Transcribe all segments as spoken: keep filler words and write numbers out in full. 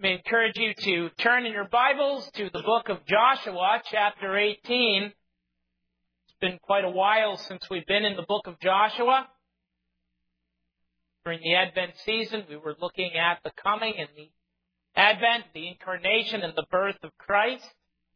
Let me encourage you to turn in your Bibles to the book of Joshua, chapter eighteen. It's been quite a while since we've been in the book of Joshua. During the Advent season, we were looking at the coming and the Advent, the incarnation and the birth of Christ.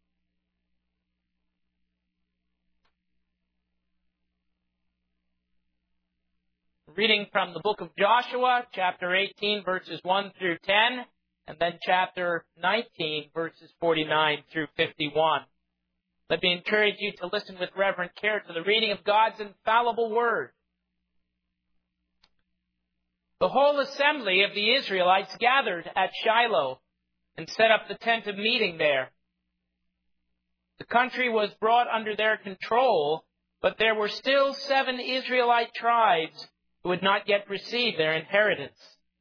Reading from the book of Joshua, chapter eighteen, verses one through ten. And then chapter nineteen, verses forty-nine through fifty-one. Let me encourage you to listen with reverent care to the reading of God's infallible word. The whole assembly of the Israelites gathered at Shiloh and set up the tent of meeting there. The country was brought under their control, but there were still seven Israelite tribes who had not yet received their inheritance.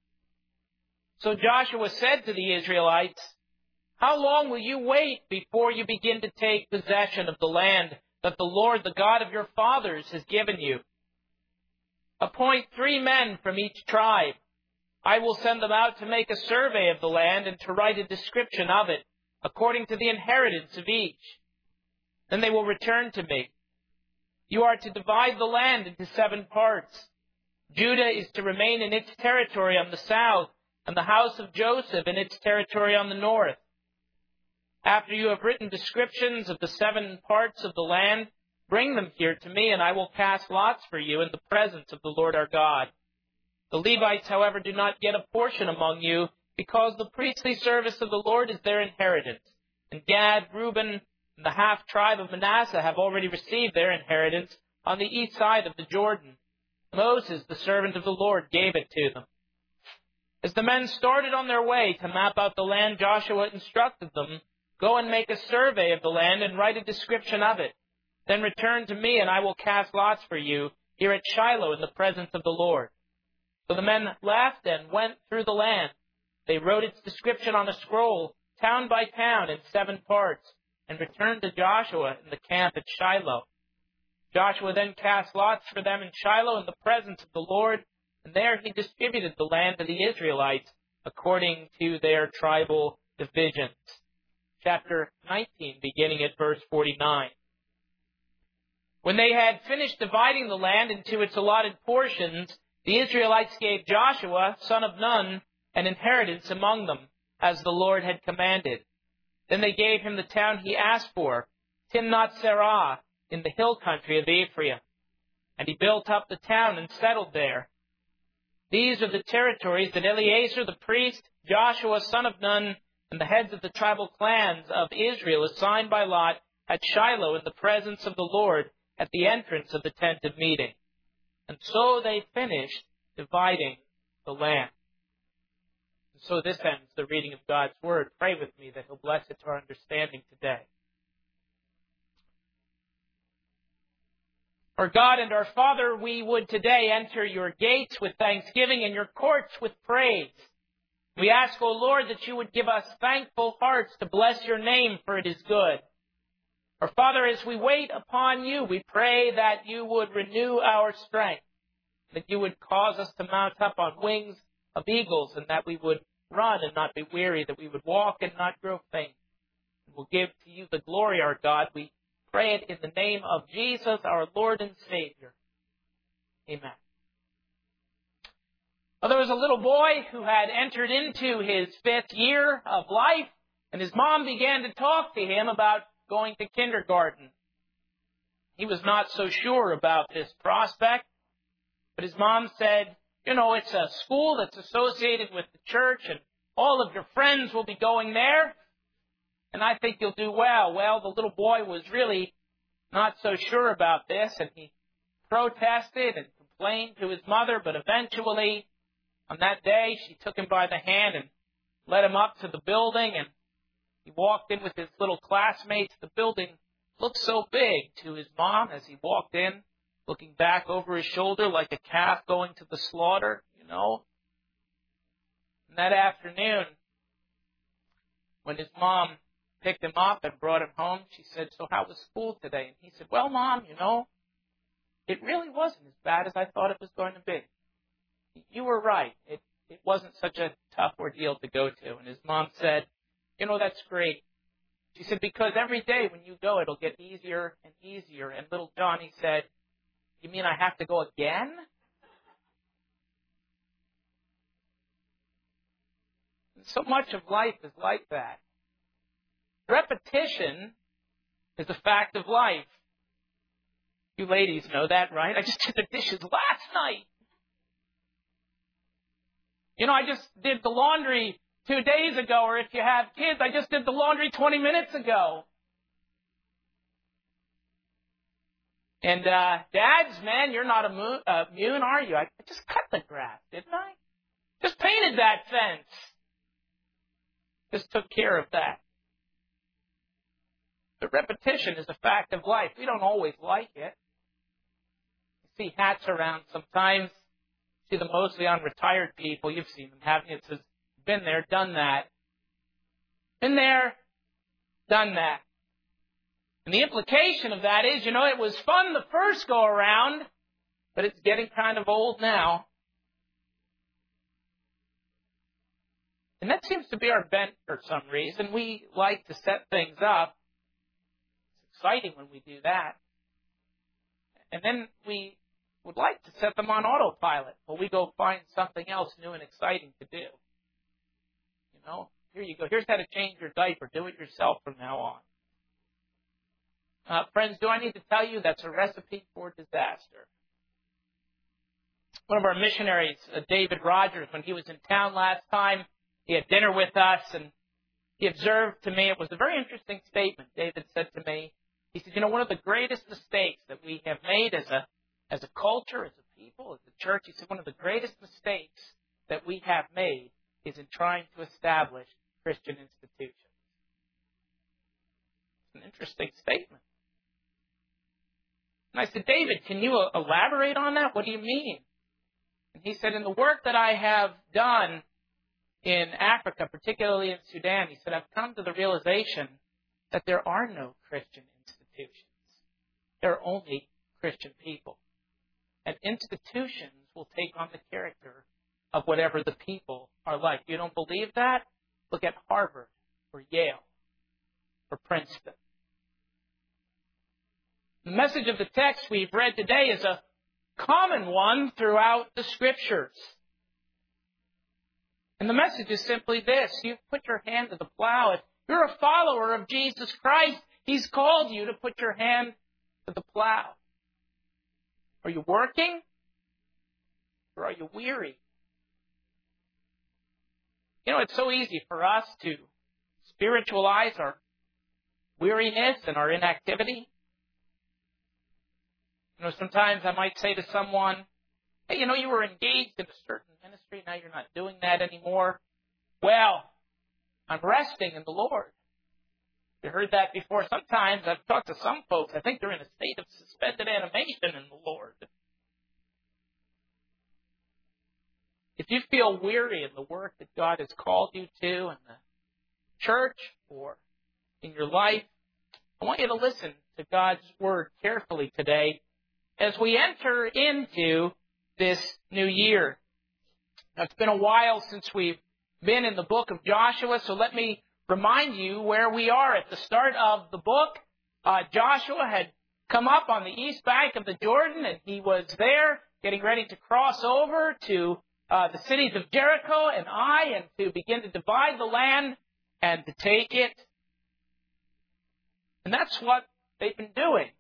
So Joshua said to the Israelites, "How long will you wait before you begin to take possession of the land that the Lord, the God of your fathers, has given you? Appoint three men from each tribe. I will send them out to make a survey of the land and to write a description of it, according to the inheritance of each. Then they will return to me. You are to divide the land into seven parts. Judah is to remain in its territory on the south, and the house of Joseph in its territory on the north. After you have written descriptions of the seven parts of the land, bring them here to me, and I will cast lots for you in the presence of the Lord our God. The Levites, however, do not get a portion among you, because the priestly service of the Lord is their inheritance. And Gad, Reuben, and the half-tribe of Manasseh have already received their inheritance on the east side of the Jordan. Moses, the servant of the Lord, gave it to them." As the men started on their way to map out the land, Joshua instructed them, "Go and make a survey of the land and write a description of it. Then return to me, and I will cast lots for you here at Shiloh in the presence of the Lord." So the men left and went through the land. They wrote its description on a scroll, town by town, in seven parts, and returned to Joshua in the camp at Shiloh. Joshua then cast lots for them in Shiloh in the presence of the Lord, and there he distributed the land to the Israelites according to their tribal divisions. Chapter nineteen, beginning at verse forty-nine. When they had finished dividing the land into its allotted portions, the Israelites gave Joshua, son of Nun, an inheritance among them, as the Lord had commanded. Then they gave him the town he asked for, Timnath-Serah, in the hill country of Ephraim. And he built up the town and settled there. These are the territories that Eleazar the priest, Joshua son of Nun, and the heads of the tribal clans of Israel assigned by lot at Shiloh in the presence of the Lord at the entrance of the tent of meeting. And so they finished dividing the land. And so this ends the reading of God's word. Pray with me that He'll bless it to our understanding today. Our God and our Father, we would today enter your gates with thanksgiving and your courts with praise. We ask, O Lord, that you would give us thankful hearts to bless your name, for it is good. Our Father, as we wait upon you, we pray that you would renew our strength, that you would cause us to mount up on wings of eagles, and that we would run and not be weary, that we would walk and not grow faint. And we'll give to you the glory, our God. We pray it in the name of Jesus, our Lord and Savior. Amen. Well, there was a little boy who had entered into his fifth year of life, and his mom began to talk to him about going to kindergarten. He was not so sure about this prospect, but his mom said, "You know, it's a school that's associated with the church, and all of your friends will be going there, and I think you'll do well." Well, the little boy was really not so sure about this, and he protested and complained to his mother, but eventually, on that day, she took him by the hand and led him up to the building, and he walked in with his little classmates. The building looked so big to his mom as he walked in, looking back over his shoulder like a calf going to the slaughter, you know. And that afternoon, when his mom picked him up and brought him home, she said, "So how was school today?" And he said, "Well, Mom, you know, it really wasn't as bad as I thought it was going to be. You were right. It it wasn't such a tough ordeal to go to. And his mom said, you know, that's great. She said, because every day when you go, it'll get easier and easier. And little Johnny said, you mean I have to go again? And so much of life is like that. Repetition is a fact of life. You ladies know that, right? I just did the dishes last night. You know, I just did the laundry two days ago, or if you have kids, I just did the laundry twenty minutes ago. And, uh, dads, man, you're not immune, uh, immune, are you? I just cut the grass, didn't I? Just painted that fence. Just took care of that. The repetition is a fact of life. We don't always like it. You see hats around sometimes. You see them mostly on retired people. You've seen them having it. It says, been there, done that. Been there, done that. And the implication of that is, you know, it was fun the first go around, but it's getting kind of old now. And that seems to be our bent for some reason. We like to set things up. It's exciting when we do that. And then we would like to set them on autopilot, but we go find something else new and exciting to do. You know, here you go. Here's how to change your diaper. Do it yourself from now on. Uh, friends, do I need to tell you that's a recipe for disaster? One of our missionaries, uh, David Rogers, when he was in town last time, he had dinner with us, and he observed to me, it was a very interesting statement. David said to me, he said, you know, one of the greatest mistakes that we have made as a as a culture, as a people, as a church, he said, one of the greatest mistakes that we have made is in trying to establish Christian institutions. It's an interesting statement. And I said, David, can you elaborate on that? What do you mean? And he said, in the work that I have done in Africa, particularly in Sudan, he said, I've come to the realization that there are no Christian institutions. There are only Christian people. And institutions will take on the character of whatever the people are like. You don't believe that? Look at Harvard or Yale or Princeton. The message of the text we've read today is a common one throughout the Scriptures. And the message is simply this. You've put your hand to the plow. If you're a follower of Jesus Christ, He's called you to put your hand to the plow. Are you working? Or are you weary? You know, it's so easy for us to spiritualize our weariness and our inactivity. You know, sometimes I might say to someone, hey, you know, you were engaged in a certain ministry, now you're not doing that anymore. Well, I'm resting in the Lord. You heard that before. Sometimes I've talked to some folks, I think they're in a state of suspended animation in the Lord. If you feel weary in the work that God has called you to in the church or in your life, I want you to listen to God's Word carefully today as we enter into this new year. Now, it's been a while since we've been in the book of Joshua, so let me remind you where we are. At the start of the book, uh, Joshua had come up on the east bank of the Jordan, and he was there getting ready to cross over to uh, the cities of Jericho and Ai, and to begin to divide the land and to take it. And that's what they've been doing.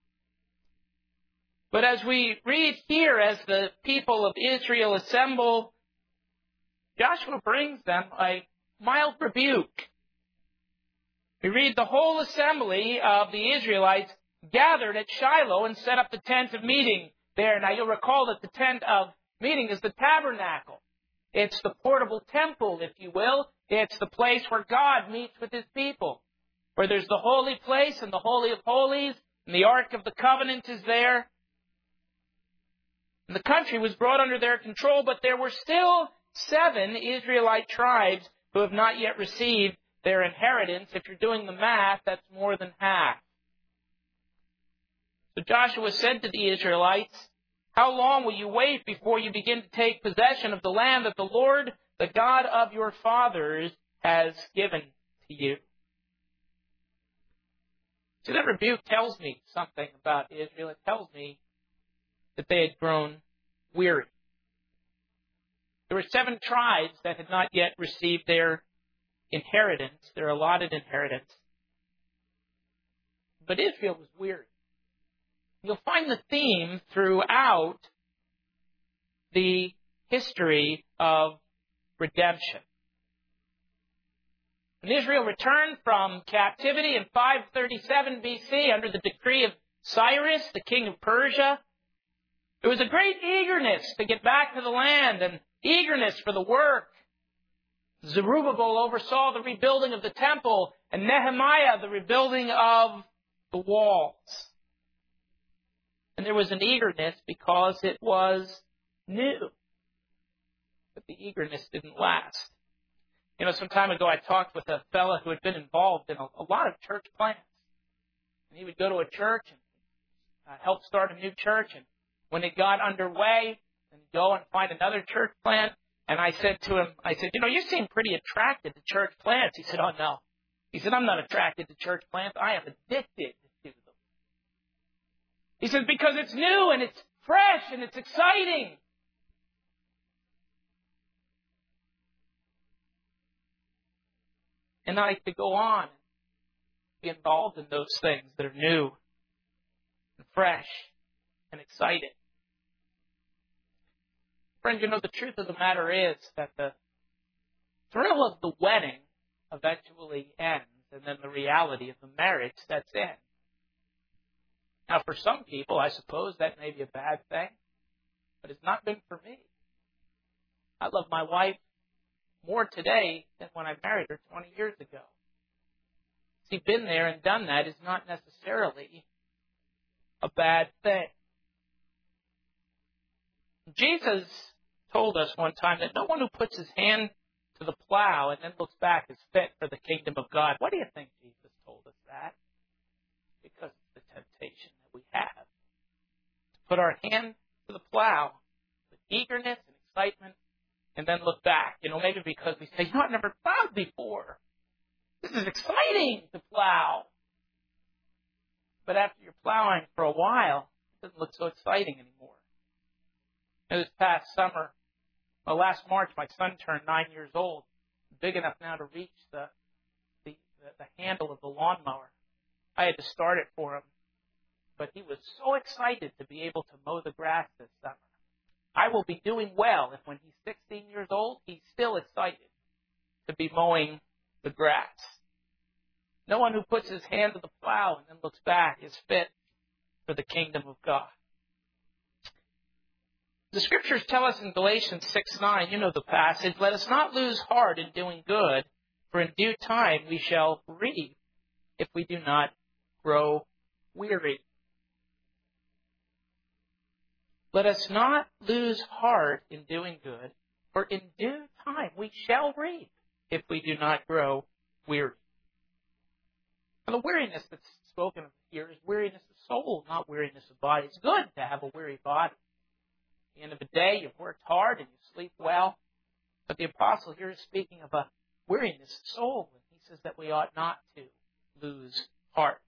But as we read here, as the people of Israel assemble, Joshua brings them a mild rebuke. We read the whole assembly of the Israelites gathered at Shiloh and set up the tent of meeting there. Now you'll recall that the tent of meeting is the tabernacle. It's the portable temple, if you will. It's the place where God meets with His people, where there's the holy place and the Holy of Holies, and the Ark of the Covenant is there. And the country was brought under their control, but there were still seven Israelite tribes who have not yet received their inheritance. If you're doing the math, that's more than half. So Joshua said to the Israelites, How long will you wait before you begin to take possession of the land that the Lord, the God of your fathers, has given to you? See, that rebuke tells me something about Israel. It tells me that they had grown weary. There were seven tribes that had not yet received their inheritance, their allotted inheritance. But Israel was weary. You'll find the theme throughout the history of redemption. When Israel returned from captivity in five thirty-seven B C under the decree of Cyrus, the king of Persia, there was a great eagerness to get back to the land and eagerness for the work. Zerubbabel oversaw the rebuilding of the temple, and Nehemiah the rebuilding of the walls. And there was an eagerness because it was new. But the eagerness didn't last. You know, some time ago I talked with a fellow who had been involved in a, a lot of church plants. And he would go to a church and uh, help start a new church. And when it got underway, then he'd go and find another church plant. And I said to him, I said, you know, you seem pretty attracted to church plants. He said, oh, no. He said, I'm not attracted to church plants. I am addicted to them. He says, because it's new and it's fresh and it's exciting. And I could go on and be involved in those things that are new and fresh and exciting. Friends, you know, the truth of the matter is that the thrill of the wedding eventually ends, and then the reality of the marriage sets in. Now, for some people, I suppose that may be a bad thing, but it's not been for me. I love my wife more today than when I married her twenty years ago. See, been there and done that is not necessarily a bad thing. Jesus told us one time that no one who puts his hand to the plow and then looks back is fit for the kingdom of God. Why do you think Jesus told us that? Because it's the temptation that we have. To put our hand to the plow with eagerness and excitement and then look back. You know, maybe because we say, you know, I've never plowed before. This is exciting to plow. But after you're plowing for a while, it doesn't look so exciting anymore. And this past summer, well, last March, my son turned nine years old, big enough now to reach the, the, the, the handle of the lawnmower. I had to start it for him, but he was so excited to be able to mow the grass this summer. I will be doing well if when he's sixteen years old, he's still excited to be mowing the grass. No one who puts his hand to the plow and then looks back is fit for the kingdom of God. The scriptures tell us in Galatians six nine, you know the passage, let us not lose heart in doing good, for in due time we shall reap if we do not grow weary. Let us not lose heart in doing good, for in due time we shall reap if we do not grow weary. And the weariness that's spoken of here is weariness of soul, not weariness of body. It's good to have a weary body. At the end of the day, you've worked hard and you sleep well. But the apostle here is speaking of a weariness of soul. And he says that we ought not to lose heart.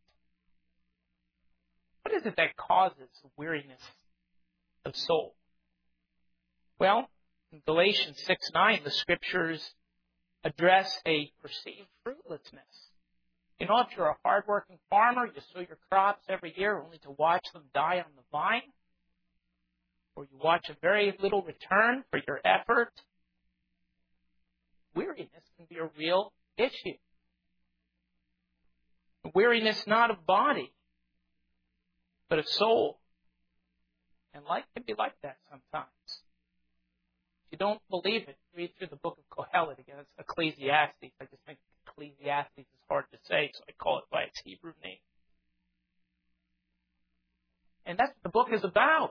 What is it that causes weariness of soul? Well, in Galatians six nine, the scriptures address a perceived fruitlessness. You know, if you're a hard-working farmer, you sow your crops every year only to watch them die on the vine, or you watch a very little return for your effort, weariness can be a real issue. Weariness not of body, but of soul. And life can be like that sometimes. If you don't believe it, read through the book of Kohelet again. It's Ecclesiastes. I just think Ecclesiastes is hard to say, so I call it by its Hebrew name. And that's what the book is about.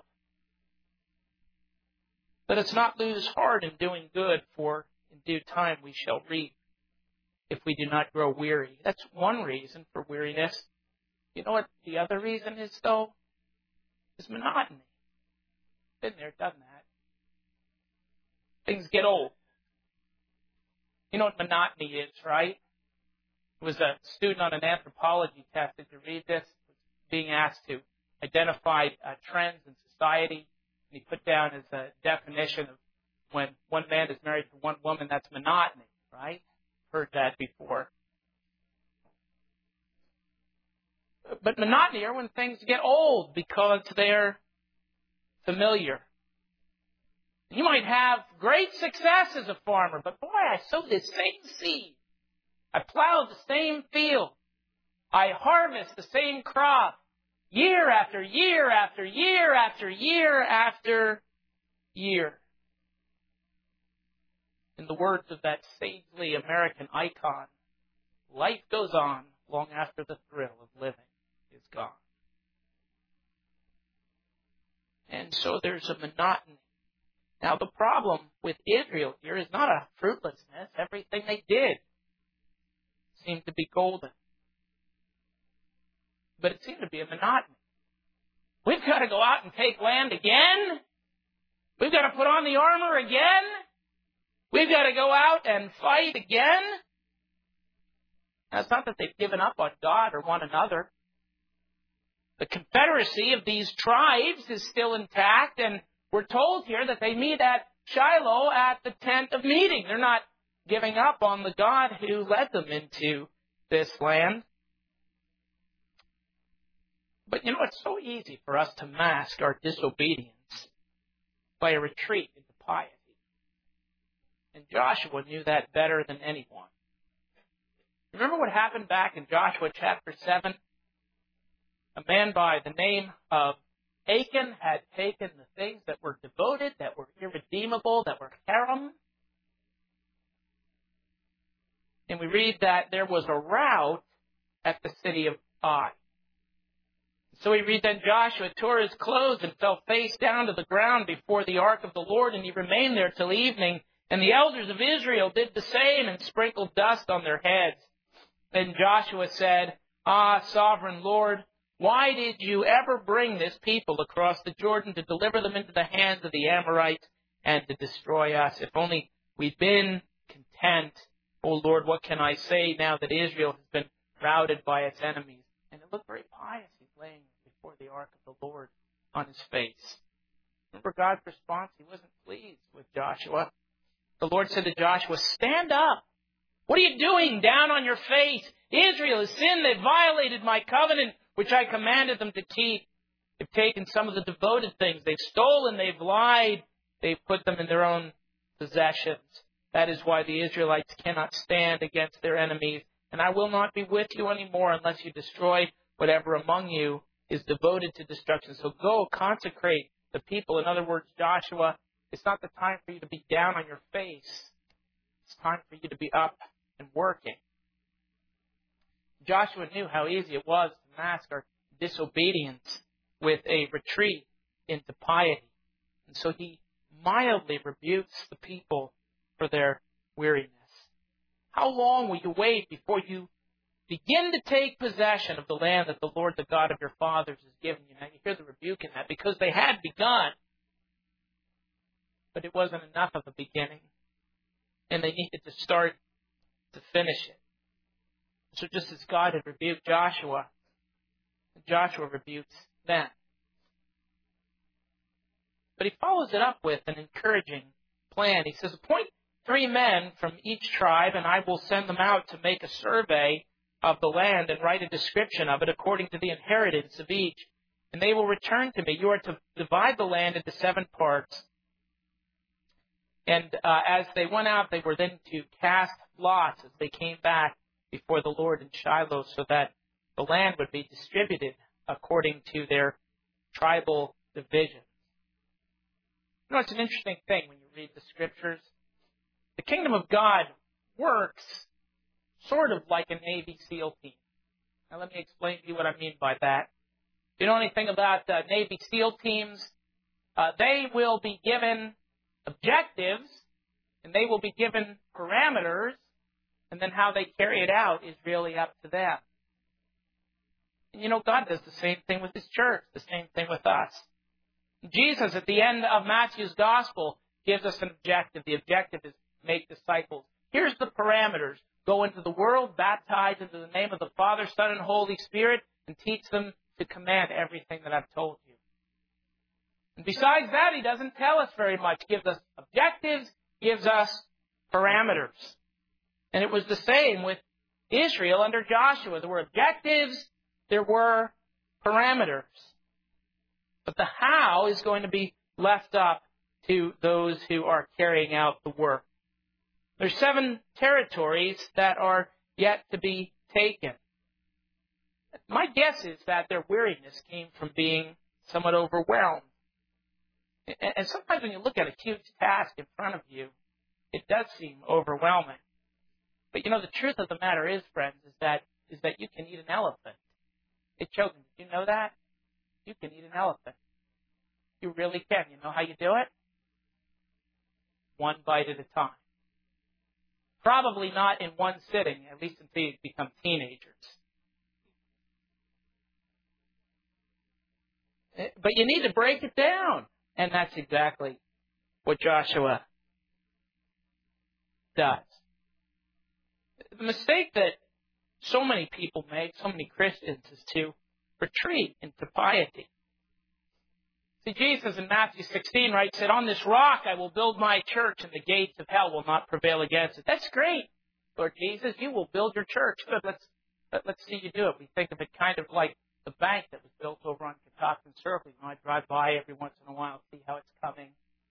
Let us not lose heart in doing good, for in due time we shall reap if we do not grow weary. That's one reason for weariness. You know what the other reason is, though? Is monotony. been there, done that. Things get old. You know what monotony is, right? It was a student on an anthropology test. Did you read this? Being asked to identify uh, trends in society. And he put down as a definition of when one man is married to one woman, that's monotony, right? Heard that before. But monotony are when things get old because they're familiar. You might have great success as a farmer, but boy, I sow this same seed. I plow the same field. I harvest the same crop year after year after year after year after year. In the words of that sagely American icon, life goes on long after the thrill of living is gone. And so there's a monotony. Now the problem with Israel here is not a fruitlessness. Everything they did seemed to be golden. But it seemed to be a monotony. We've got to go out and take land again. We've got to put on the armor again. We've got to go out and fight again. Now, it's not that they've given up on God or one another. The confederacy of these tribes is still intact, and we're told here that they meet at Shiloh at the tent of meeting. They're not giving up on the God who led them into this land. But you know, it's so easy for us to mask our disobedience by a retreat into piety. And Joshua knew that better than anyone. Remember what happened back in Joshua chapter seven? A man by the name of Achan had taken the things that were devoted, that were irredeemable, that were haram. And we read that there was a rout at the city of Ai. So we read that Joshua tore his clothes and fell face down to the ground before the ark of the Lord, and he remained there till evening. And the elders of Israel did the same and sprinkled dust on their heads. Then Joshua said, "Ah, sovereign Lord, why did you ever bring this people across the Jordan to deliver them into the hands of the Amorites and to destroy us? If only we'd been content. Oh Lord, what can I say now that Israel has been routed by its enemies?" And it looked very pious. He's laying before the ark of the Lord on his face. Remember God's response? He wasn't pleased with Joshua. The Lord said to Joshua, "Stand up. What are you doing down on your face? Israel has sinned. They've violated my covenant, which I commanded them to keep. They've taken some of the devoted things. They've stolen. They've lied. They've put them in their own possessions. That is why the Israelites cannot stand against their enemies. And I will not be with you anymore unless you destroy whatever among you is devoted to destruction. So go, consecrate the people." In other words, Joshua, it's not the time for you to be down on your face. It's time for you to be up and working. Joshua knew how easy it was to mask our disobedience with a retreat into piety. And so he mildly rebukes the people for their weariness. How long will you wait before you begin to take possession of the land that the Lord, the God of your fathers, has given you? Now you hear the rebuke in that, because they had begun, but it wasn't enough of a beginning, and they needed to start to finish it. So just as God had rebuked Joshua, Joshua rebukes them. But he follows it up with an encouraging plan. He says, "Appoint three men from each tribe, and I will send them out to make a survey of the land and write a description of it according to the inheritance of each. And they will return to me. You are to divide the land into seven parts." And uh, as they went out, they were then to cast lots as they came back before the Lord in Shiloh, so that the land would be distributed according to their tribal divisions. You know, it's an interesting thing when you read the Scriptures. The kingdom of God works sort of like a Navy SEAL team. Now let me explain to you what I mean by that. If you know anything about uh, Navy SEAL teams, uh, they will be given objectives, and they will be given parameters, and then how they carry it out is really up to them. And you know, God does the same thing with His church, the same thing with us. Jesus, at the end of Matthew's Gospel, gives us an objective. The objective is make disciples. Here's the parameters. Go into the world, baptize into the name of the Father, Son, and Holy Spirit, and teach them to command everything that I've told you. And besides that, he doesn't tell us very much. Gives us objectives, gives us parameters. And it was the same with Israel under Joshua. There were objectives, there were parameters. But the how is going to be left up to those who are carrying out the work. There's seven territories that are yet to be taken. My guess is that their weariness came from being somewhat overwhelmed. And sometimes when you look at a huge task in front of you, it does seem overwhelming. But you know, the truth of the matter is, friends, is that is that you can eat an elephant. Hey, children, did you know that? You can eat an elephant. You really can. You know how you do it? One bite at a time. Probably not in one sitting, at least until you become teenagers. But you need to break it down. And that's exactly what Joshua does. The mistake that so many people make, so many Christians, is to retreat into piety. See, Jesus in Matthew sixteen, right, said, on this rock I will build my church and the gates of hell will not prevail against it. That's great, Lord Jesus. You will build your church. Good, let's, let's see you do it. We think of it kind of like the bank that was built over on Catoctin Circle. You know, I drive by every once in a while, see how it's coming.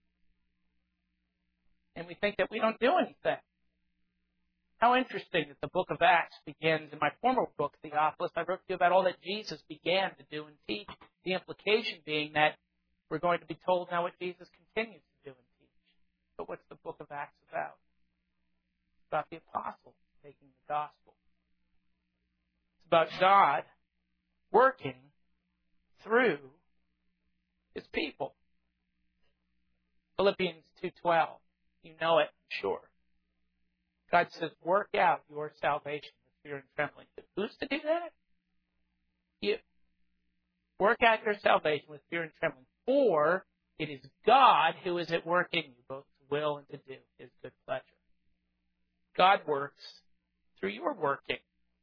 And we think that we don't do anything. How interesting that the book of Acts begins. In my former book, Theophilus, I wrote to you about all that Jesus began to do and teach. The implication being that we're going to be told now what Jesus continues to do and teach. But what's the book of Acts about? It's about the apostles taking the gospel. It's about God working through His people. Philippians two twelve. You know it, I'm sure. God says, work out your salvation with fear and trembling. Who's to do that? You. Work out your salvation with fear and trembling. For it is God who is at work in you, both to will and to do His good pleasure. God works through your working.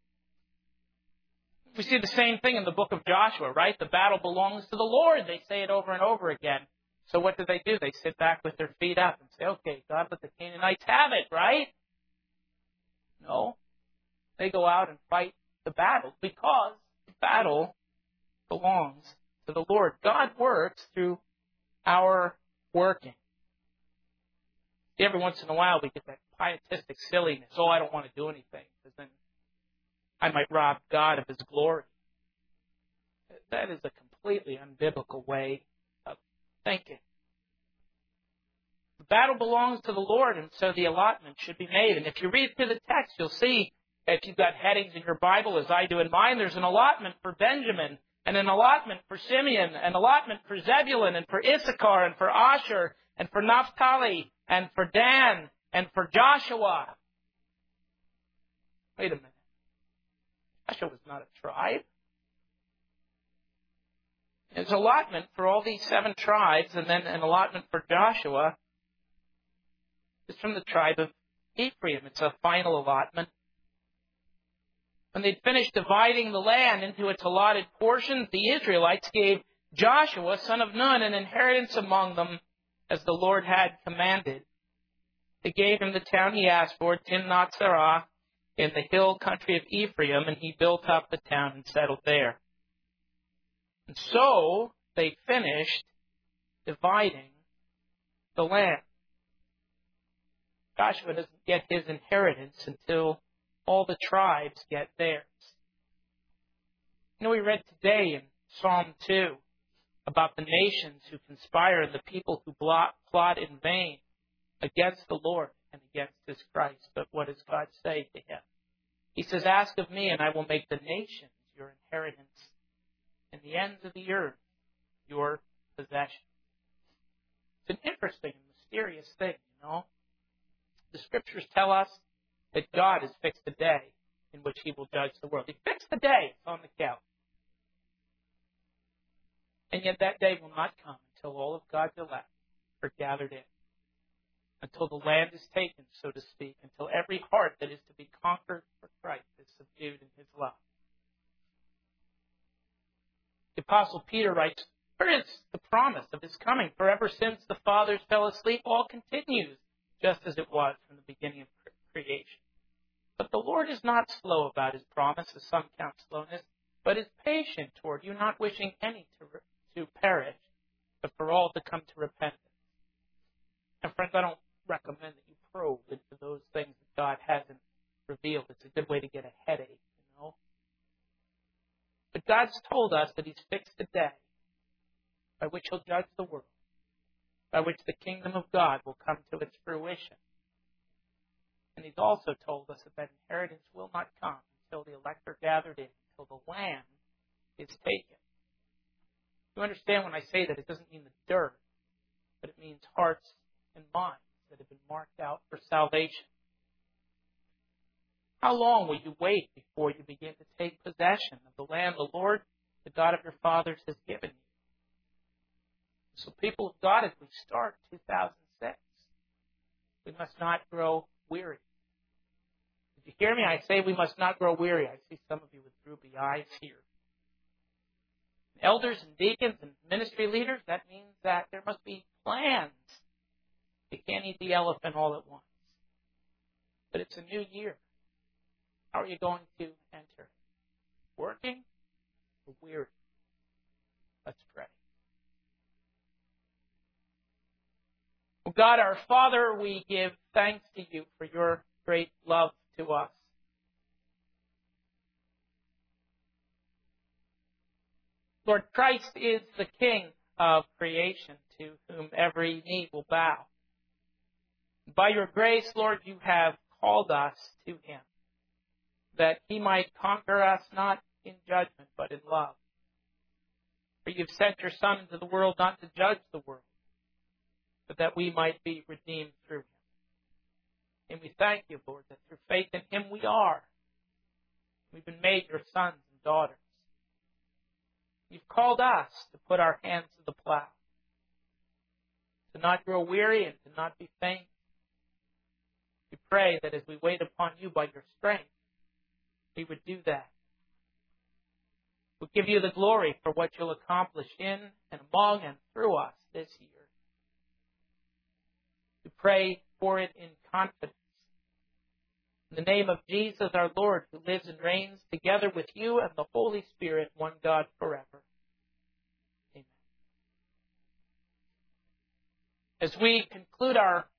We see the same thing in the book of Joshua, right? The battle belongs to the Lord. They say it over and over again. So what do they do? They sit back with their feet up and say, okay, God, let the Canaanites have it, right? No. They go out and fight the battle because the battle belongs to the Lord. God works through our working. Every once in a while we get that pietistic silliness. Oh, I don't want to do anything because then I might rob God of His glory. That is a completely unbiblical way of thinking. The battle belongs to the Lord, and so the allotment should be made. And if you read through the text, you'll see, if you've got headings in your Bible, as I do in mine, there's an allotment for Benjamin, and an allotment for Simeon, an allotment for Zebulun, and for Issachar, and for Asher, and for Naphtali, and for Dan, and for Joshua. Wait a minute. Joshua was not a tribe. There's an allotment for all these seven tribes, and then an allotment for Joshua. It's from the tribe of Ephraim. It's a final allotment. When they'd finished dividing the land into its allotted portions, the Israelites gave Joshua, son of Nun, an inheritance among them, as the Lord had commanded. They gave him the town he asked for, Timnath-Serah, in the hill country of Ephraim, and he built up the town and settled there. And so they finished dividing the land. Joshua doesn't get his inheritance until all the tribes get theirs. You know, we read today in Psalm two about the nations who conspire and the people who plot, plot in vain against the Lord and against His Christ. But what does God say to him? He says, ask of me and I will make the nations your inheritance and the ends of the earth your possession. It's an interesting and mysterious thing, you know. The Scriptures tell us that God has fixed a day in which He will judge the world. He fixed the day. It's on the calendar. And yet that day will not come until all of God's elect are gathered in, until the land is taken, so to speak, until every heart that is to be conquered for Christ is subdued in His love. The Apostle Peter writes, "Where is the promise of His coming? For ever since the fathers fell asleep, all continues just as it was from the beginning of creation. But the Lord is not slow about His promise, as some count slowness, but is patient toward you, not wishing any to, to perish, but for all to come to repentance." And friends, I don't recommend that you probe into those things that God hasn't revealed. It's a good way to get a headache, you know. But God's told us that He's fixed a day by which He'll judge the world, by which the kingdom of God will come to its fruition. And He's also told us that that inheritance will not come until the elect are gathered in, until the land is taken. You understand when I say that, it doesn't mean the dirt, but it means hearts and minds that have been marked out for salvation. How long will you wait before you begin to take possession of the land the Lord, the God of your fathers, has given you? So people of God, as we start two thousand six, we must not grow weary. Did you hear me? I say we must not grow weary. I see some of you with droopy eyes here. Elders and deacons and ministry leaders, that means that there must be plans. You can't eat the elephant all at once. But it's a new year. How are you going to enter? Working or weary? Let's pray. Well, God, our Father, we give thanks to You for Your great love to us. Lord, Christ is the King of creation, to whom every knee will bow. By Your grace, Lord, You have called us to Him, that He might conquer us not in judgment, but in love. For You've sent Your Son into the world not to judge the world, but that we might be redeemed through Him. And we thank You, Lord, that through faith in Him we are. We've been made Your sons and daughters. You've called us to put our hands to the plow, to not grow weary and to not be faint. We pray that as we wait upon You by Your strength, we would do that. We'll give You the glory for what You'll accomplish in and among and through us this year. We pray for it in confidence. In the name of Jesus, our Lord, who lives and reigns together with You and the Holy Spirit, one God forever. Amen. As we conclude our